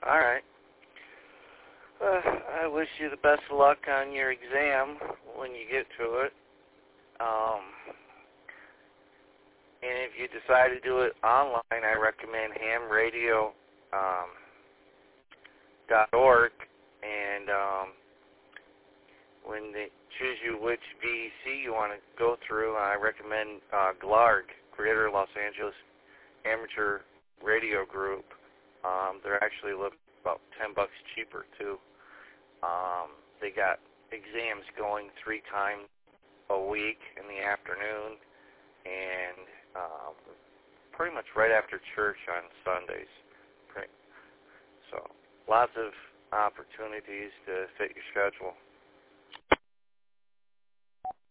All right. I wish you the best of luck on your exam when you get to it. And if you decide to do it online, I recommend hamradio.org. And when they choose you which VEC you want to go through, I recommend GLARG, Greater Los Angeles Amateur Radio Group. They're actually about $10 cheaper too. They got exams going 3 times a week in the afternoon, and pretty much right after church on Sundays. So lots of opportunities to fit your schedule.